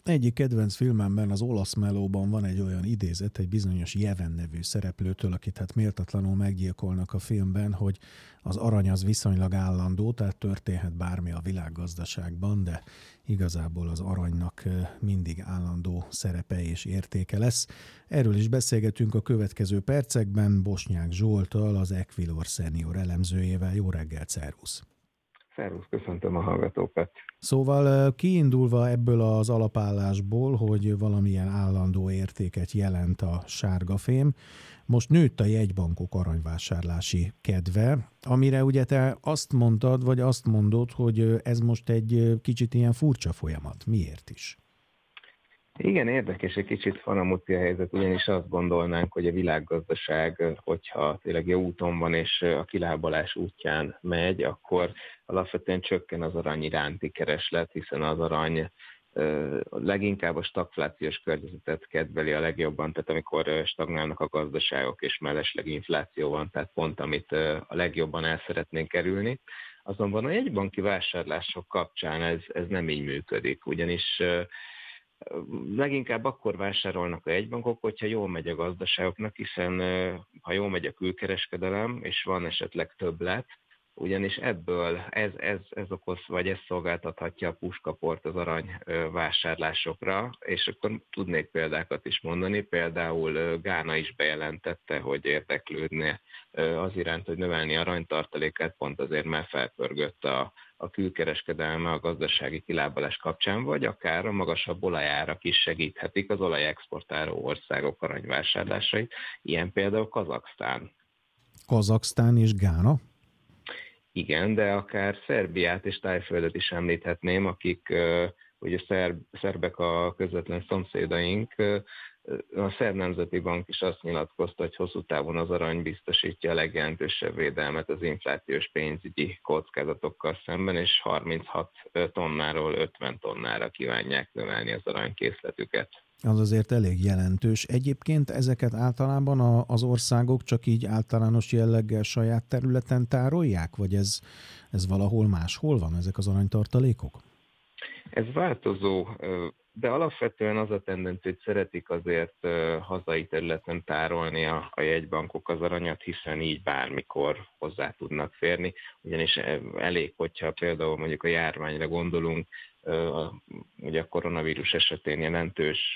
Egyik kedvenc filmemben, az Olasz Melóban van egy olyan idézet, egy bizonyos Jeven nevű szereplőtől, akit hát méltatlanul meggyilkolnak a filmben, hogy az arany az viszonylag állandó, tehát történhet bármi a világgazdaságban, de igazából az aranynak mindig állandó szerepe és értéke lesz. Erről is beszélgetünk a következő percekben Bosnyák Zsolttal, az Equilor Senior elemzőjével. Jó reggelt, szervusz! Szervusz, köszöntöm a hallgatókat. Szóval kiindulva ebből az alapállásból, hogy valamilyen állandó értéket jelent a sárga fém, most nőtt a jegybankok aranyvásárlási kedve, amire ugye te azt mondtad, vagy azt mondod, hogy ez most egy kicsit ilyen furcsa folyamat. Miért is? Igen, érdekes, egy kicsit fanamuci a helyzet, ugyanis azt gondolnánk, hogy a világgazdaság, hogyha tényleg jó úton van és a kilábalás útján megy, akkor alapvetően csökken az arany iránti kereslet, hiszen az arany leginkább a stagflációs környezetet kedveli a legjobban, tehát amikor stagnálnak a gazdaságok és mellesleg infláció van, tehát pont amit a legjobban el szeretnénk kerülni. Azonban a jegybanki vásárlások kapcsán ez nem így működik, ugyanis leginkább akkor vásárolnak a jegybankok, hogyha jól megy a gazdaságoknak, hiszen ha jól megy a külkereskedelem, és van esetleg többlet, ugyanis ebből ez okoz, vagy ez szolgáltathatja a puskaport az arany vásárlásokra, és akkor tudnék példákat is mondani, például Gána is bejelentette, hogy érdeklődne az iránt, hogy növelni aranytartalékát, pont azért, mert felpörgött a külkereskedelme a gazdasági kilábalás kapcsán, vagy akár a magasabb olajárak is segíthetik az olajexportáló országok aranyvásárlásait, ilyen például Kazaksztán. Kazaksztán és Gána? Igen, de akár Szerbiát és Tájföldet is említhetném, akik ugye szerbek a közvetlen szomszédaink. A Szerb Nemzeti Bank is azt nyilatkozta, hogy hosszú távon az arany biztosítja a legjelentősebb védelmet az inflációs pénzügyi kockázatokkal szemben, és 36 tonnáról 50 tonnára kívánják növelni az aranykészletüket. Az azért elég jelentős. Egyébként ezeket általában az országok csak így általános jelleggel saját területen tárolják, vagy ez valahol máshol van, ezek az aranytartalékok? Ez változó, de alapvetően az a tendencia, hogy szeretik azért hazai területen tárolni a jegybankok az aranyat, hiszen így bármikor hozzá tudnak férni, ugyanis elég, hogyha például mondjuk a járványra gondolunk, ugye a koronavírus esetén jelentős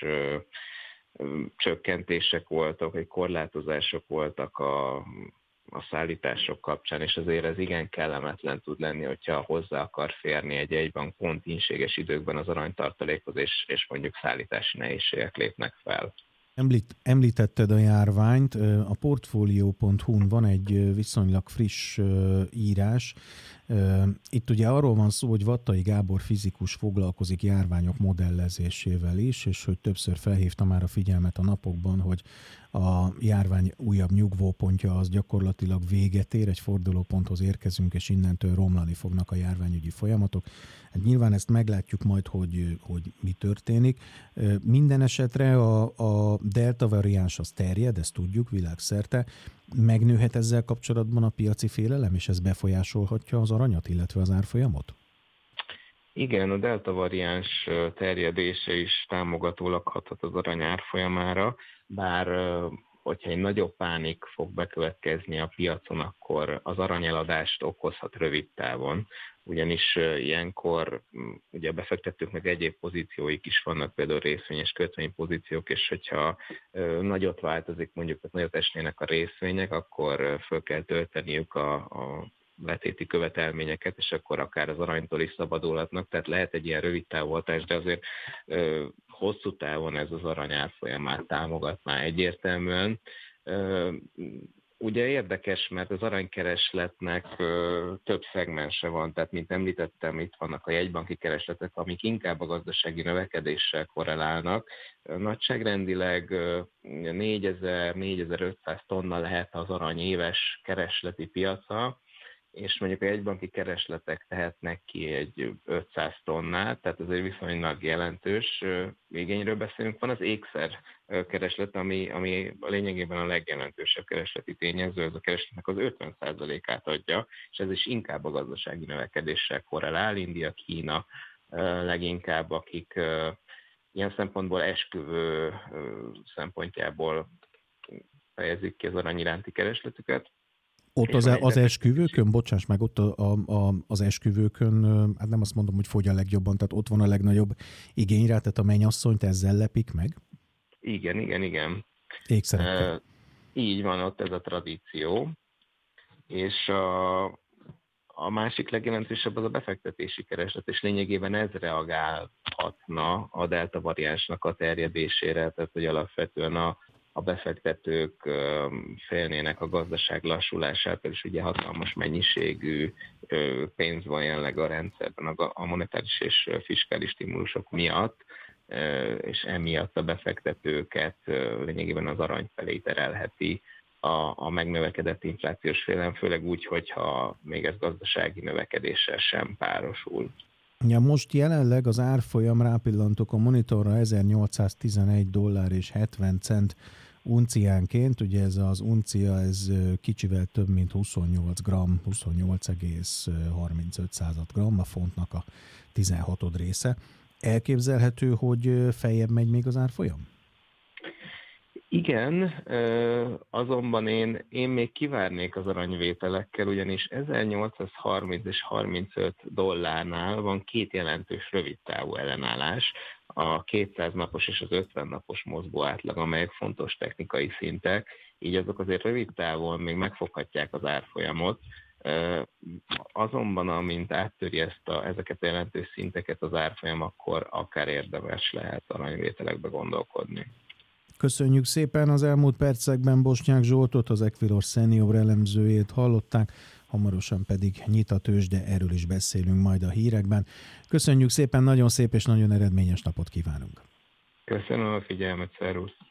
csökkentések voltak, vagy korlátozások voltak a szállítások kapcsán, és azért ez igen kellemetlen tud lenni, hogyha hozzá akar férni egy jegybank pont ínséges időkben az aranytartalékhoz, és mondjuk szállítási nehézségek lépnek fel. Említetted a járványt, a Portfolio.hu-n van egy viszonylag friss írás. Itt ugye arról van szó, hogy Vattai Gábor fizikus foglalkozik járványok modellezésével is, és hogy többször felhívta már a figyelmet a napokban, hogy a járvány újabb nyugvópontja az gyakorlatilag véget ér, egy fordulóponthoz érkezünk, és innentől romlani fognak a járványügyi folyamatok. Hát nyilván ezt meglátjuk majd, hogy mi történik. Minden esetre a delta variáns az terjed, ezt tudjuk világszerte. Megnőhet ezzel kapcsolatban a piaci félelem, és ez befolyásolhatja az aranyat, illetve az árfolyamot? Igen, a delta variáns terjedése is támogatólag hathat az arany árfolyamára, bár hogyha egy nagyobb pánik fog bekövetkezni a piacon, akkor az aranyeladást okozhat rövid távon, ugyanis ilyenkor ugye a befektetőknek egyéb pozícióik is vannak, például részvényes kötvénypozíciók, és hogyha nagyot változik, mondjuk nagyot esnének a részvények, akkor föl kell tölteniük a letéti követelményeket, és akkor akár az aranytól is szabadulhatnak, tehát lehet egy ilyen rövid távú hatás, de azért hosszú távon ez az arany árfolyamát támogatná egyértelműen. Ugye érdekes, mert az aranykeresletnek több szegmense van, tehát mint említettem, itt vannak a jegybanki keresletek, amik inkább a gazdasági növekedéssel korrelálnak. Nagyságrendileg 4000-4500 tonna lehet az arany éves keresleti piaca, és mondjuk a jegybanki keresletek tehetnek ki egy 500 tonnát, tehát ez egy viszonylag jelentős igényről beszélünk. Van az ékszer kereslet, ami lényegében a legjelentősebb keresleti tényező, ez a keresletnek az 50%-át adja, és ez is inkább a gazdasági növekedéssel korrelál. India, Kína leginkább, akik ilyen szempontból esküvő szempontjából fejezik ki az arany iránti keresletüket. Ott az esküvőkön, bocsáss meg, ott az esküvőkön, hát nem azt mondom, hogy fogy a legjobban, tehát ott van a legnagyobb igény rá, tehát a mennyasszonyt ezzel lepik meg? Igen. Ékszerekkel. Így van, ott ez a tradíció. És a másik legjelentősebb az a befektetési kereslet, és lényegében ez reagálhatna a delta variánsnak a terjedésére, tehát hogy alapvetően a befektetők félnének a gazdaság lassulásától, és ugye hatalmas mennyiségű pénz van jelenleg a rendszerben a monetáris és fiskális stimulusok miatt, és emiatt a befektetőket lényegében az arany felé terelheti a megnövekedett inflációs félelem, főleg úgy, hogyha még ez gazdasági növekedéssel sem párosul. Ja, most jelenleg az árfolyam, rápillantok a monitorra, $1081,70 unciánként, ugye ez az uncia, ez kicsivel több, mint 28 gram, 28,35 gram, a fontnak a 16. része. Elképzelhető, hogy feljebb megy még az árfolyam? Igen, azonban én még kivárnék az aranyvételekkel, ugyanis 1830 és 35 dollárnál van két jelentős rövidtávú ellenállás, a 200 napos és az 50 napos mozgó átlag, amelyek fontos technikai szintek, így azok azért rövid távon még megfoghatják az árfolyamot, azonban amint áttöri ezeket a jelentős szinteket az árfolyam, akkor akár érdemes lehet aranyvételekbe gondolkodni. Köszönjük szépen, az elmúlt percekben Bosnyák Zsoltot, az Equilos senior elemzőjét hallották, hamarosan pedig nyit a tőzsde, de erről is beszélünk majd a hírekben. Köszönjük szépen, nagyon szép és nagyon eredményes napot kívánunk! Köszönöm a figyelmet, szervusz!